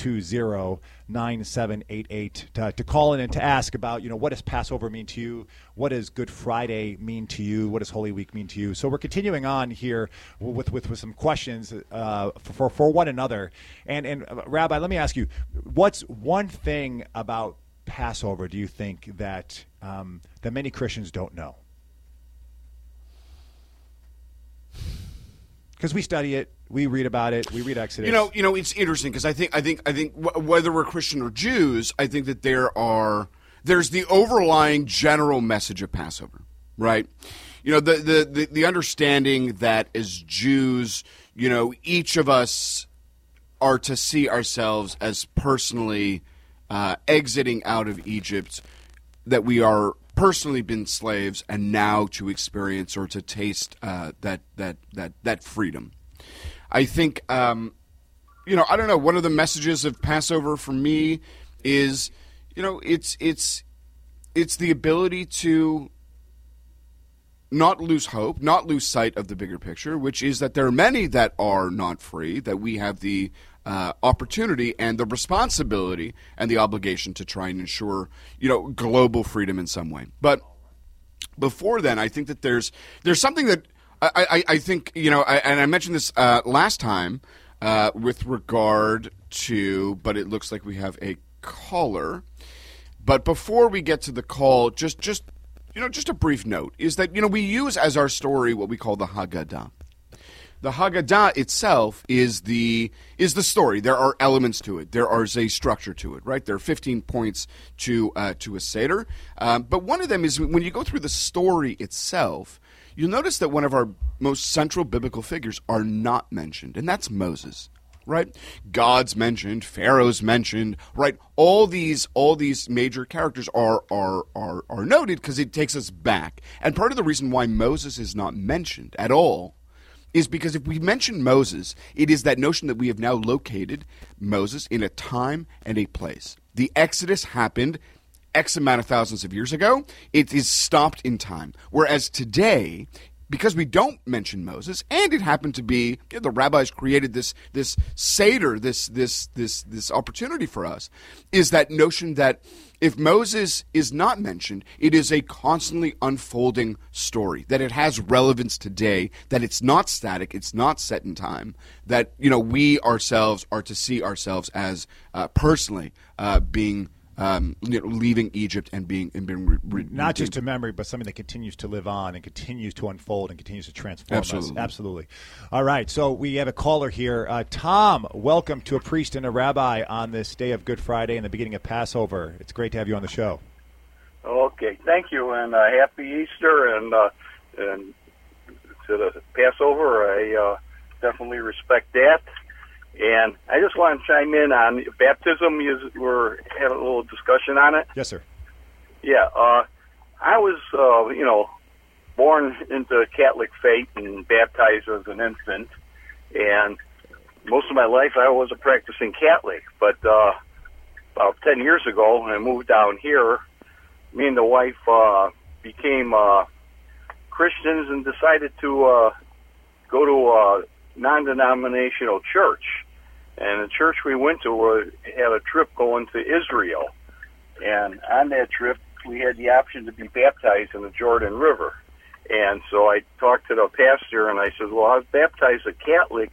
220-9788 to call in and to ask about, what does Passover mean to you? What does Good Friday mean to you? What does Holy Week mean to you? So we're continuing on here with some questions for one another. And Rabbi, let me ask you, what's one thing about Passover do you think that that many Christians don't know? Because we study it, we read about it, we read Exodus. It's interesting because I think whether we're Christian or Jews, I think that there's the overlying general message of Passover, right? The understanding that as Jews, each of us are to see ourselves as personally exiting out of Egypt, that we are personally been slaves, and now to experience or to taste that freedom. I think, I don't know. One of the messages of Passover for me is, it's the ability to not lose hope, not lose sight of the bigger picture, which is that there are many that are not free, that we have the opportunity and the responsibility and the obligation to try and ensure, global freedom in some way. But before then, I think that there's something that I think, and I mentioned this last time with regard to, but it looks like we have a caller. But before we get to the call, just a brief note is that, we use as our story what we call the Haggadah. The Haggadah itself is the story. There are elements to it. There is a structure to it, right? There are 15 points to a Seder. But one of them is when you go through the story itself, you'll notice that one of our most central biblical figures are not mentioned, and that's Moses. Right? God's mentioned, Pharaoh's mentioned, right? All these major characters are noted because it takes us back. And part of the reason why Moses is not mentioned at all is because if we mention Moses, it is that notion that we have now located Moses in a time and a place. The Exodus happened X amount of thousands of years ago. It is stopped in time. Whereas today, because we don't mention Moses, and it happened to be the rabbis created this seder, this opportunity for us, is that notion that if Moses is not mentioned, it is a constantly unfolding story, that it has relevance today, that it's not static, it's not set in time, that we ourselves are to see ourselves as personally being. Leaving Egypt and being not just a memory, but something that continues to live on and continues to unfold and continues to transform us. Absolutely. All right, so we have a caller here. Tom, welcome to A Priest and a Rabbi on this day of Good Friday and the beginning of Passover. It's great to have you on the show. Okay, thank you, and happy Easter, and to the Passover. I definitely respect that. And I just want to chime in on baptism. We're having a little discussion on it. Yes, sir. Yeah, I was, born into Catholic faith and baptized as an infant. And most of my life I was a practicing Catholic. But about 10 years ago, when I moved down here, me and the wife became Christians and decided to go to a non-denominational church. And the church we went to had a trip going to Israel. And on that trip, we had the option to be baptized in the Jordan River. And so I talked to the pastor, and I said, well, I was baptized a Catholic.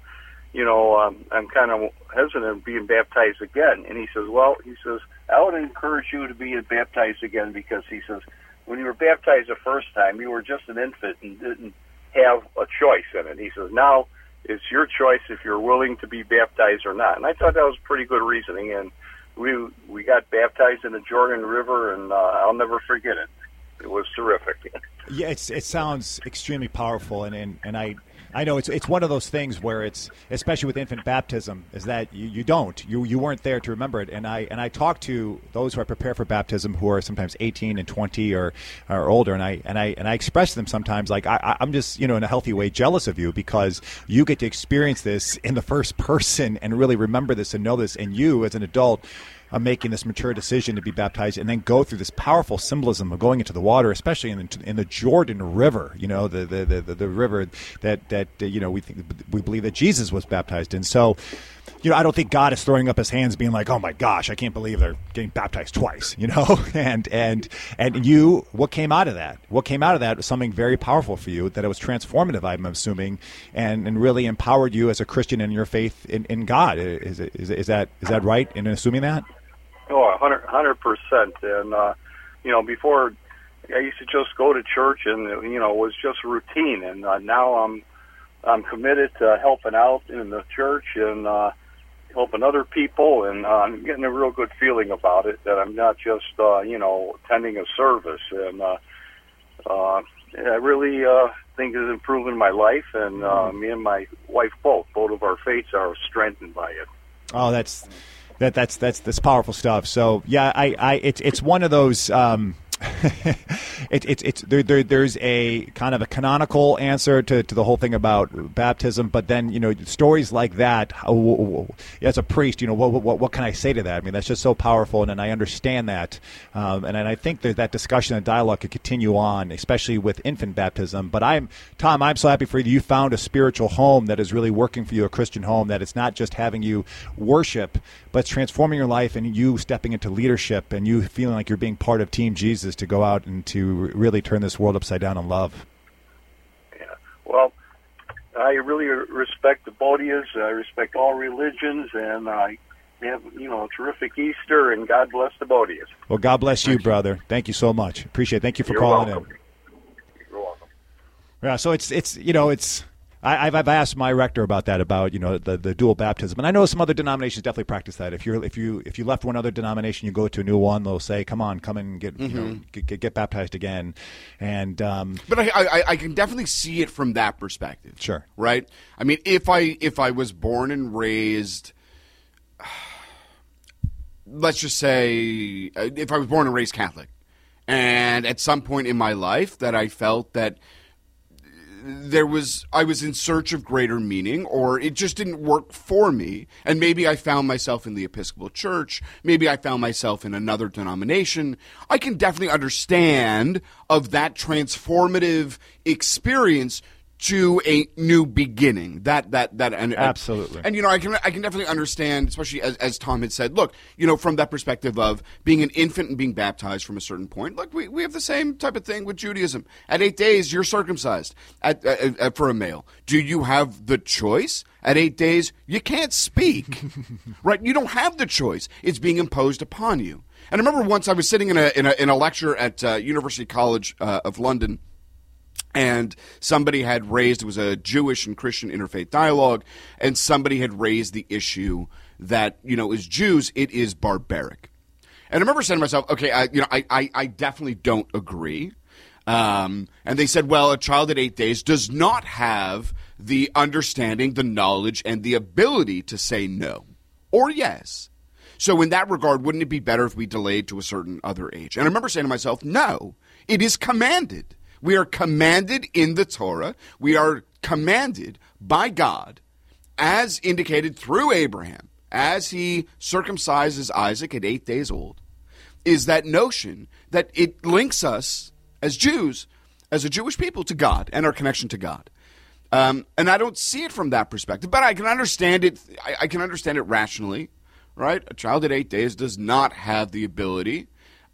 I'm kind of hesitant being baptized again. And he says, I would encourage you to be baptized again because, he says, when you were baptized the first time, you were just an infant and didn't have a choice in it. He says, now it's your choice if you're willing to be baptized or not. And I thought that was pretty good reasoning. And we got baptized in the Jordan River, and I'll never forget it. It was terrific. Yeah, it sounds extremely powerful, and I know it's one of those things where it's, especially with infant baptism, is that you weren't there to remember it. And I talk to those who I prepare for baptism who are sometimes 18 and 20 or older, and I express to them sometimes like I'm just in a healthy way jealous of you because you get to experience this in the first person and really remember this and know this, and you as an adult are making this mature decision to be baptized and then go through this powerful symbolism of going into the water, especially in the Jordan River, the river that we believe that Jesus was baptized in. So, I don't think God is throwing up his hands being like, oh my gosh, I can't believe they're getting baptized twice, and you, what came out of that? What came out of that was something very powerful for you, that it was transformative, I'm assuming, and really empowered you as a Christian in your faith in God. Is that right in assuming that? Oh, 100%. And, before I used to just go to church and, it was just routine. And now I'm committed to helping out in the church and helping other people. And I'm getting a real good feeling about it, that I'm not just, attending a service. And I really think it's improving my life. And me and my wife both of our faiths are strengthened by it. Oh, that's powerful stuff. So yeah, it's one of those. There's a kind of a canonical answer to the whole thing about baptism, but then stories like that. As a priest, what can I say to that? I mean, that's just so powerful, and I understand that, and I think that discussion and dialogue could continue on, especially with infant baptism. But Tom, I'm so happy for you. You found a spiritual home that is really working for you, a Christian home that it's not just having you worship, but it's transforming your life and you stepping into leadership and you feeling like you're being part of Team Jesus to go out and to really turn this world upside down in love. Yeah. Well, I really respect the Bodias. I respect all religions, and I have, a terrific Easter, and God bless the Bodias. Well, God bless you, brother. Thank you so much. Appreciate it. Thank you for calling in. You're welcome. Yeah, so I've asked my rector about that, about the dual baptism, and I know some other denominations definitely practice that. If you left one other denomination, you go to a new one, they'll say, "Come on, come and get get baptized again." And but I can definitely see it from that perspective. Sure, right? I mean, if I was born and raised, let's just say, if I was born and raised Catholic, and at some point in my life that I felt that I was in search of greater meaning, or it just didn't work for me, and maybe I found myself in the Episcopal Church, maybe I found myself in another denomination, I can definitely understand of that transformative experience to a new beginning. Absolutely. And I can definitely understand, especially as Tom had said, look, from that perspective of being an infant and being baptized from a certain point. Look, we have the same type of thing with Judaism. At 8 days, you're circumcised for a male. Do you have the choice? At 8 days, you can't speak, right? You don't have the choice. It's being imposed upon you. And I remember once I was sitting in a lecture at University College of London, and somebody had raised, it was a Jewish and Christian interfaith dialogue, and somebody had raised the issue that, as Jews, it is barbaric. And I remember saying to myself, okay, I definitely don't agree. And they said, well, a child at 8 days does not have the understanding, the knowledge, and the ability to say no or yes. So in that regard, wouldn't it be better if we delayed to a certain other age? And I remember saying to myself, no, it is commanded. We are commanded in the Torah. We are commanded by God, as indicated through Abraham, as he circumcises Isaac at 8 days old, is that notion that it links us as Jews, as a Jewish people, to God and our connection to God. And I don't see it from that perspective, but I can understand it. I can understand it rationally, right? A child at 8 days does not have the ability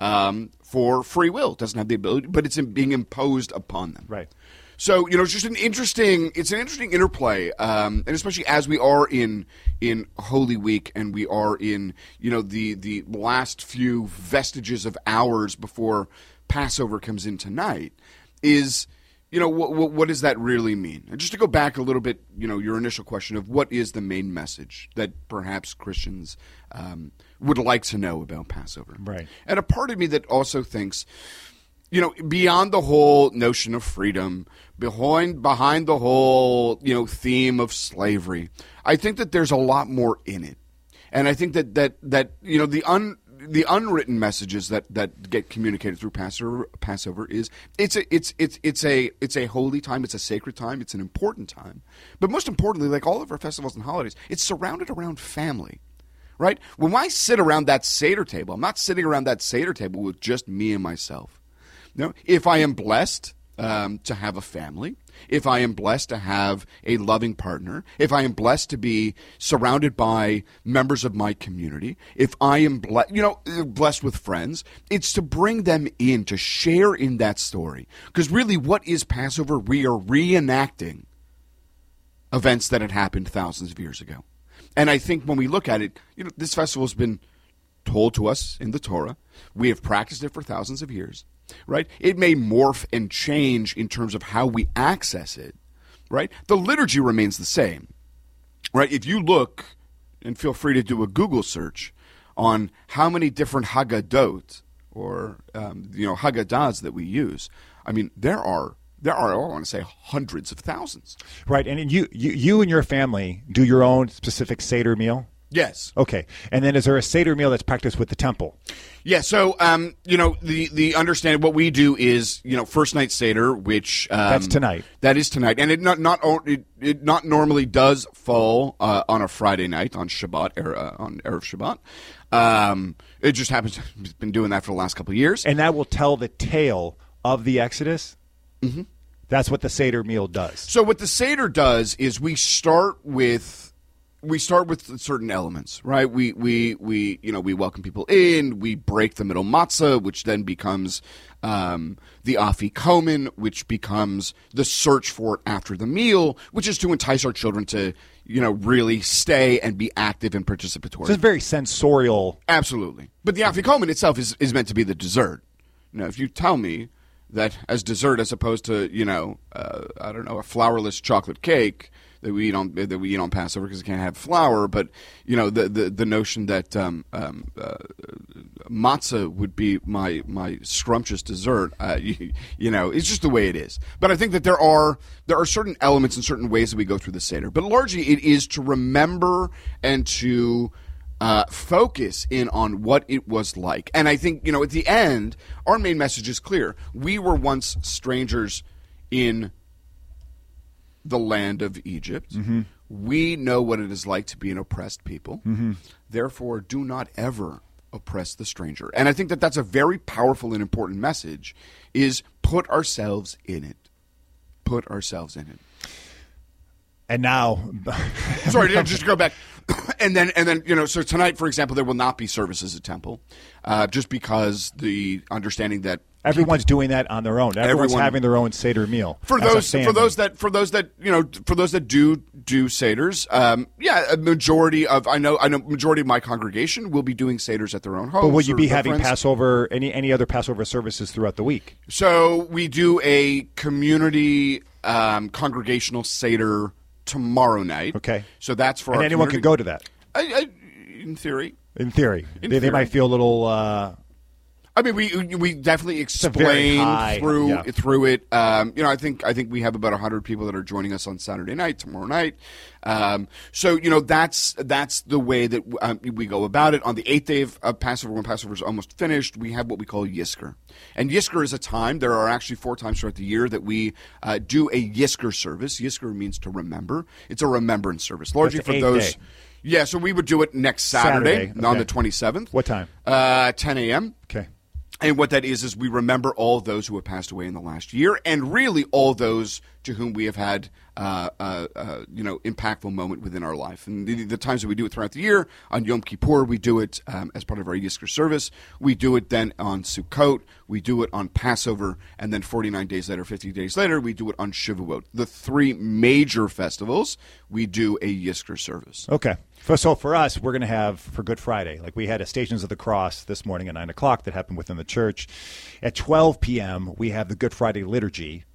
for free will. It doesn't have the ability, but it's being imposed upon them. Right. So, it's just an interesting interplay, and especially as we are in Holy Week and we are in, the last few vestiges of hours before Passover comes in tonight, is, what does that really mean? And just to go back a little bit, your initial question of what is the main message that perhaps Christians would like to know about Passover. Right. And a part of me that also thinks, beyond the whole notion of freedom, behind the whole, theme of slavery, I think that there's a lot more in it. And I think that the unwritten messages that get communicated through Passover is it's a holy time, it's a sacred time, it's an important time. But most importantly, like all of our festivals and holidays, it's surrounded around family. Right? When I sit around that Seder table, I'm not sitting around that Seder table with just me and myself. No, if I am blessed to have a family, if I am blessed to have a loving partner, if I am blessed to be surrounded by members of my community, if I am blessed with friends, it's to bring them in, to share in that story. Because really, what is Passover? We are reenacting events that had happened thousands of years ago. And I think when we look at it, this festival has been told to us in the Torah. We have practiced it for thousands of years, right? It may morph and change in terms of how we access it, right? The liturgy remains the same, right? If you look, and feel free to do a Google search on how many different Haggadot or, Haggadahs that we use, I mean, there are, I want to say, hundreds of thousands. Right, and you and your family do your own specific Seder meal? Yes. Okay, and then is there a Seder meal that's practiced with the temple? Yeah, so, the understanding, what we do is, first night Seder, which... that's tonight. That is tonight, and it not normally does fall on a Friday night, on Shabbat, on Erev Shabbat. It just happens, it's been doing that for the last couple of years. And that will tell the tale of the Exodus? Mm-hmm. That's what the Seder meal does. So what the Seder does is we start with certain elements, right? We welcome people in. We break the middle matzah, which then becomes the afikomen, which becomes the search for it after the meal, which is to entice our children to really stay and be active and participatory. So it's very sensorial. Absolutely, but the afikomen itself is meant to be the dessert. If you tell me that as dessert, as opposed to a flourless chocolate cake that we eat on Passover because it can't have flour, but the notion that matzah would be my scrumptious dessert, it's just the way it is. But I think that there are certain elements and certain ways that we go through the Seder, but largely it is to remember and to focus in on what it was like. And I think, at the end, our main message is clear. We were once strangers in the land of Egypt. Mm-hmm. We know what it is like to be an oppressed people. Mm-hmm. Therefore, do not ever oppress the stranger. And I think that that's a very powerful and important message, is put ourselves in it. Put ourselves in it. And now, sorry, just to go back, and then, so tonight, for example, there will not be services at Temple, just because the understanding that everyone's doing that on their own. Everyone's having their own Seder meal. For those that do Seders, a majority of I know majority of my congregation will be doing Seders at their own homes. But will you be having Passover, any other Passover services throughout the week? So we do a community congregational Seder tomorrow night. Okay. So that's for and anyone can go to that? In theory. In theory. They might feel a little... I mean, we definitely explain through it. I think we have about 100 people that are joining us on Saturday night, tomorrow night. So that's the way that we go about it. On the 8th day of Passover, when Passover is almost finished, we have what we call Yizkor. And Yizkor is a time. There are actually 4 times throughout the year that we do a Yizkor service. Yizkor means to remember. It's a remembrance service, largely for those. Day. Yeah, so we would do it next Saturday. On the 27th. What time? 10 a.m. Okay. And what that is we remember all those who have passed away in the last year, and really all those to whom we have had, impactful moment within our life. And the times that we do it throughout the year, on Yom Kippur, we do it as part of our Yizkor service. We do it then on Sukkot. We do it on Passover. And then 49 days later, 50 days later, we do it on Shavuot. The 3 major festivals, we do a Yizkor service. Okay. So for us, we're going to have, for Good Friday, like we had a Stations of the Cross this morning at 9 o'clock that happened within the church. At 12 p.m., we have the Good Friday liturgy.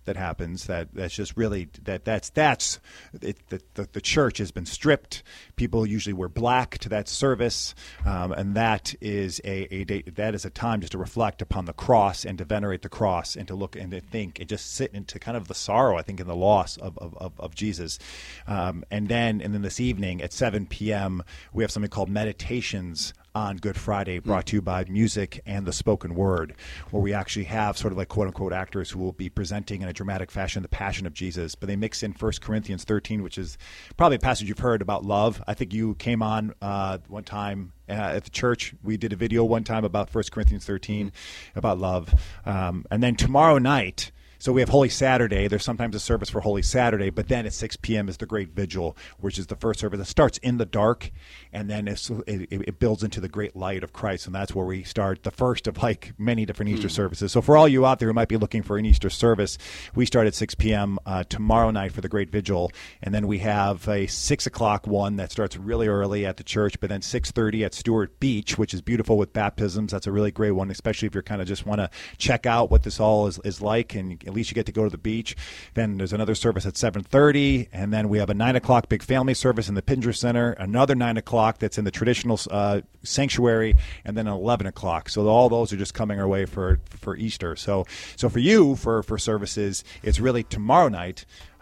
that happens. That's just really that's the church has been stripped. People usually wear black to that service, and that is a time just to reflect upon the cross and to venerate the cross and to look and to think and just sit into kind of the sorrow, I think, in the loss of Jesus. And then this evening at 7 p.m. we have something called Meditations on Good Friday, brought to you by Music and the Spoken Word, where we actually have sort of like quote-unquote actors who will be presenting in a dramatic fashion the Passion of Jesus. But they mix in 1 Corinthians 13, which is probably a passage you've heard about love. I think you came on one time at the church. We did a video one time about 1 Corinthians 13, about love. And then tomorrow night, so we have Holy Saturday. There's sometimes a service for Holy Saturday, but then at 6 p.m. is the Great Vigil, which is the first service. It starts in the dark, and then it builds into the great light of Christ, and that's where we start the first of like many different Easter services. So for all you out there who might be looking for an Easter service, we start at 6 p.m. Tomorrow night for the Great Vigil, and then we have a 6 o'clock one that starts really early at the church, but then 6:30 at Stewart Beach, which is beautiful with baptisms. That's a really great one, especially if you're kind of just want to check out what this all is like, and at least you get to go to the beach. Then there's another service at 7:30, and then we have a 9 o'clock big family service in the Pinger Center, another 9 o'clock that's in the traditional sanctuary, and then 11 o'clock. So all those are just coming our way for Easter. So for you, for services, it's really tomorrow night,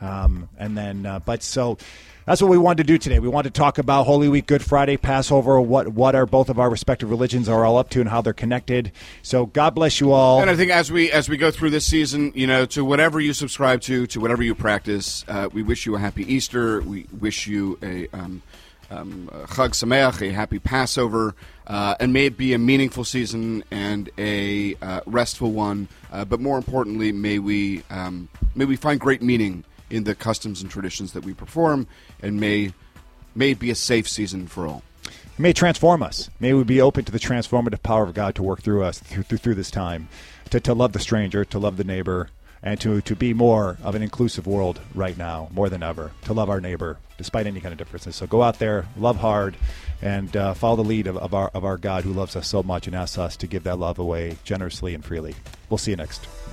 so that's what we wanted to do today. We wanted to talk about Holy Week, Good Friday, Passover, what are both of our respective religions are all up to and how they're connected. So God bless you all. And I think as we go through this season, to whatever you subscribe to whatever you practice, we wish you a happy Easter. We wish you a Chag Sameach, a happy Passover, and may it be a meaningful season and a restful one. But more importantly, may we find great meaning in the customs and traditions that we perform, and may it be a safe season for all. May it transform us. May we be open to the transformative power of God to work through us through this time, to love the stranger, to love the neighbor, and to be more of an inclusive world right now, more than ever, to love our neighbor despite any kind of differences. So go out there, love hard, and follow the lead of our God who loves us so much and asks us to give that love away generously and freely. We'll see you next.